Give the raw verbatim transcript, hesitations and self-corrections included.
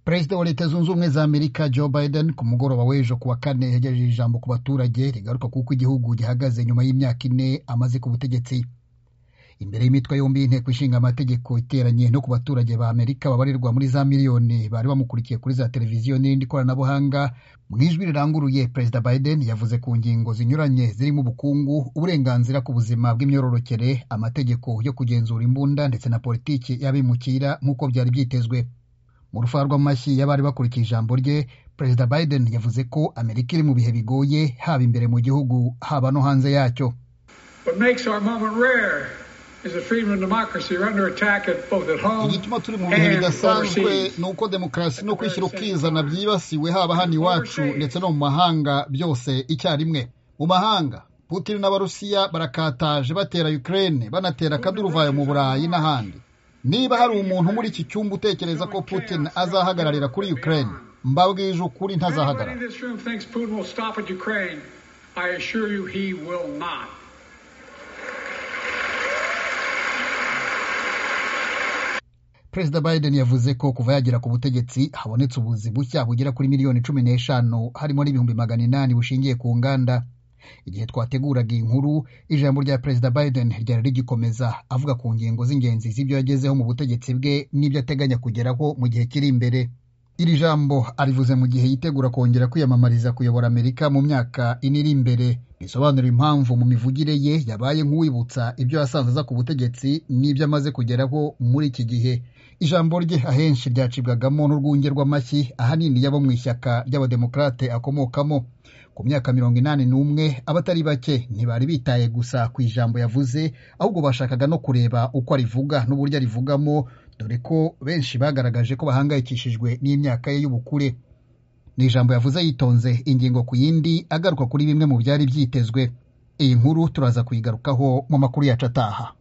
Perezida wa Leta Zunze Ubumwe za Amerika Joe Biden ku mugoroba w'ejo kuwa kane yagejeje ijambo ku baturage rigaruka kuko igihugu gihagaze nyuma y'imyaka ine amaze ku butegetsi. Imbere y'imitwe yombi y'inteko ishinga amategeko iteranye no ku baturage ba Amerika babarirwa muri za miliyoni bari bamukurikiye kuri za televiziyo n'irindi koranabuhanga, mu ijwi riranguruye Perezida Biden yavuze ku ngingo zinyuranye zirimo ubukungu, uburenganzira ku buzima bw'imyororokere, amategeko yo kugenzura imbunda ndetse na politiki y'abimukira nk'uko byari byitezwe. Mu rufa rw'amashyi y'abari bakurikiye ijambo rye, Perezida Biden yavuze ko Amerika iri mu bihe bigoye haba imbere mu gihugu haba no hanze yacyo. Igituma turi mu bihe bidasanzwe ni uko demokarasi no kwishyira ukizana byibasiwe haba hano iwacu ndetse no mu mahanga byose icyarimwe. Mu mahanga, Putin n'Abarusiya barakataje batera Ukraine, banatera akaduruvayo mu Burayi n'ahandi. Niba hari umuntu muri iki cyumba utekereza ko Putin azahagararira kuri Ukraine, mbabwije ukuri ntazahagarara. Perezida Biden yavuze ko kuva yagera ku butegetsi habonetse ubuzi bushya bugera kuri miliyoni cumi n'eshanu harimo n'ibihumbi magana inani bushingiye ku nganda. Igihe twateguraga inkuru, ijambo rya Perezida Biden ryari rigikomeza avuga ku ngingo z'ingenzi z'ibyo yagezeho mu butegetsi bwe n'ibyo ateganya kugeraho mu gihe kiri imbere. Iri jambo arivuze mu gihe yitegura kongera kwiyamamariza kuyobora Amerika mu myaka ine iri imbere. Bisobanura impamvu mu mivugire ye yabaye nk'uwibutsa ibyo yasanze aza ku butegetsi n'ibyo amaze kugeraho muri iki gihe. Ijambo rye ahenshi ryacibwagamo n'urwunge rw'amashyi ahanini yabo mu ishyaka ry'abademokrate akomokamo. Ku myaka mirongo inani n'umwe abatari bake ntibari bitaye gusa ku ijambo yavuze, ahubwo bashakaga no kureba uko arivuga n'uburyo arivugamo, dore ko benshi bagaragaje ko bahangayikishijwe n'imyaka ye y'ubukure. Ni ijambo yavuze yitonze ingingo ku yindi, agaruka kuri bimwe mu byari byitezwe. Iyi nkuru turaza kuyigarukaho mu makuru yacu ataha.